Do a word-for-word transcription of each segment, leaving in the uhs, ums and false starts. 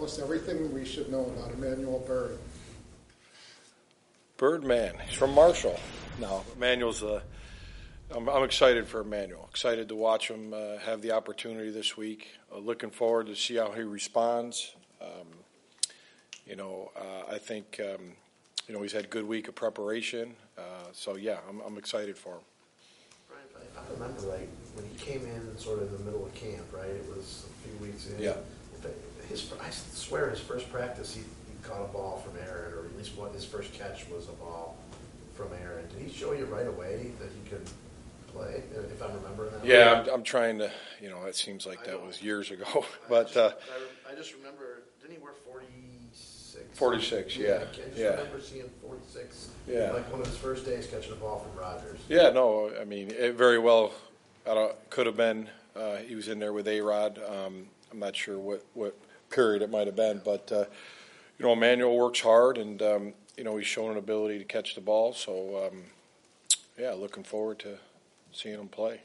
tell us everything we should know about Emmanuel Bird. Birdman. He's from Marshall. No, Emmanuel's a. I'm, I'm excited for Emmanuel. Excited to watch him uh, have the opportunity this week. Uh, looking forward to see how he responds. Um, you know, uh, I think um, you know he's had a good week of preparation. Uh, so yeah, I'm, I'm excited for him. Brian, if I remember right, when he came in sort of in the middle of camp, right? It was a few weeks in. Yeah. His, I swear, his first practice, he, he caught a ball from Aaron, or at least what his first catch was a ball from Aaron. Did he show you right away that he could play, if I'm remembering that? Yeah, right? I'm, I'm trying to. You know, it seems like that was years ago, but uh, I, I just remember. Didn't he wear forty-six? forty-six, yeah, yeah. I just yeah. remember seeing forty-six. Yeah. Like one of his first days catching a ball from Rogers. Yeah, no, I mean, it very well I don't, could have been. Uh, he was in there with A-Rod. Um, I'm not sure what, what period it might have been, but uh, you know, Emmanuel works hard, and um, you know, he's shown an ability to catch the ball. So, um, yeah, looking forward to seeing him play.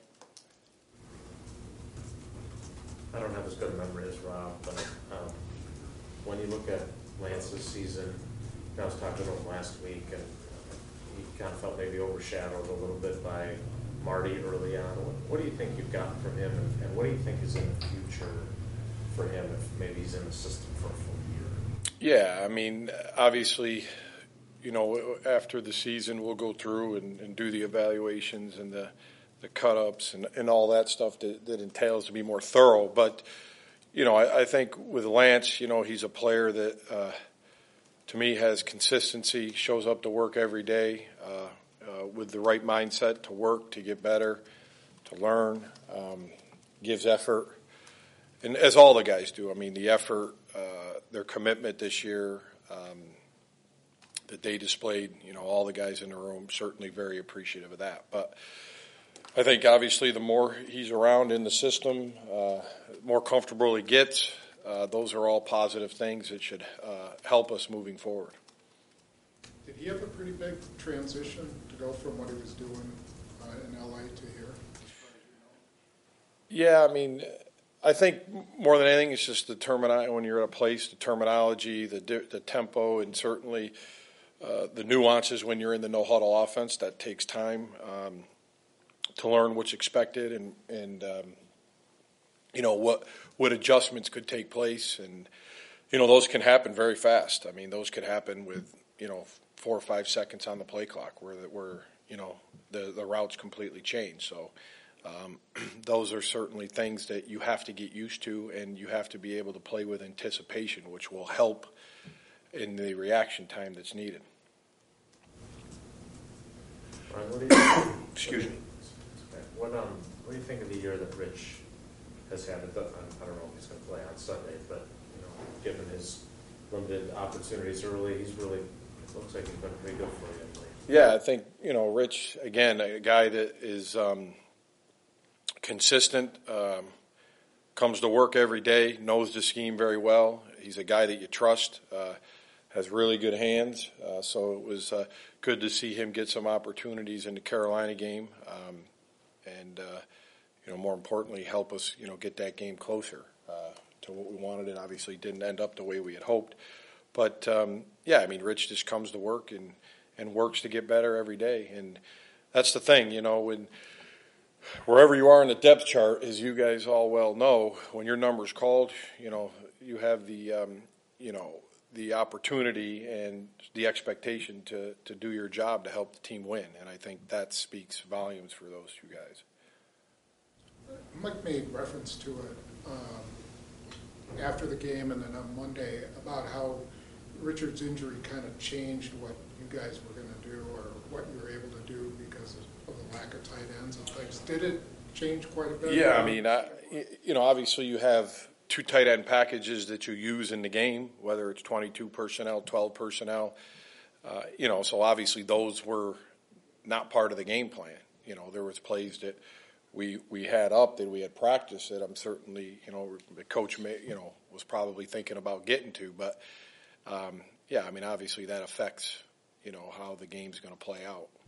I don't have as good a memory as Rob, but um, when you look at Lance's season, I was talking to him last week, and he kind of felt maybe overshadowed a little bit by Marty early on. What, what do you think you've gotten from him, and, and what do you think is in the future for him if maybe he's in the system for a full year? Yeah, I mean, obviously, you know, after the season, we'll go through and, and do the evaluations and the the cut-ups and, and all that stuff that, that entails to be more thorough. But, you know, I, I think with Lance, you know, he's a player that, uh, to me, has consistency, shows up to work every day uh, uh, with the right mindset to work, to get better, to learn, um, gives effort. And as all the guys do, I mean, the effort, uh, their commitment this year um, that they displayed, you know, all the guys in the room, certainly very appreciative of that. But I think obviously the more he's around in the system, uh, more comfortable he gets. Uh, those are all positive things that should uh, help us moving forward. Did he have a pretty big transition to go from what he was doing uh, in L A to here? Yeah, I mean, I think more than anything, it's just the terminology. When you're at a place, the terminology, the the tempo, and certainly uh, the nuances when you're in the no huddle offense. That takes time. Um, to learn what's expected and, and um, you know, what what adjustments could take place. And, you know, those can happen very fast. I mean, those could happen with, you know, four or five seconds on the play clock where, where you know, the, the routes completely change. So um, those are certainly things that you have to get used to, and you have to be able to play with anticipation, which will help in the reaction time that's needed. Brian, what do you Excuse me. What um what do you think of the year that Rich has had? I don't know if he's going to play on Sunday, but you know, given his limited opportunities early, he's really it looks like he's been pretty good for you. Yeah, I think you know Rich again, a guy that is um, consistent, um, comes to work every day, knows the scheme very well. He's a guy that you trust, uh, has really good hands. Uh, so it was uh, good to see him get some opportunities in the Carolina game. Um, And, uh, you know, more importantly, help us, you know, get that game closer uh, to what we wanted. It obviously didn't end up the way we had hoped. But, um, yeah, I mean, Rich just comes to work and, and works to get better every day. And that's the thing, you know, when wherever you are in the depth chart, as you guys all well know, when your number's called, you know, you have the, um, you know, the opportunity and the expectation to, to do your job to help the team win. And I think that speaks volumes for those two guys. Mike made reference to it um, after the game and then on Monday about how Richard's injury kind of changed what you guys were going to do or what you were able to do because of the lack of tight ends and things. Did it change quite a bit? Yeah, I mean, I, you know, obviously you have two tight end packages that you use in the game, whether it's twenty-two personnel, twelve personnel. Uh, you know, so obviously those were not part of the game plan. You know, there was plays that we we had up that we had practiced that I'm certainly, you know, the coach may, you know, was probably thinking about getting to. But, um, yeah, I mean, obviously that affects, you know, how the game's going to play out.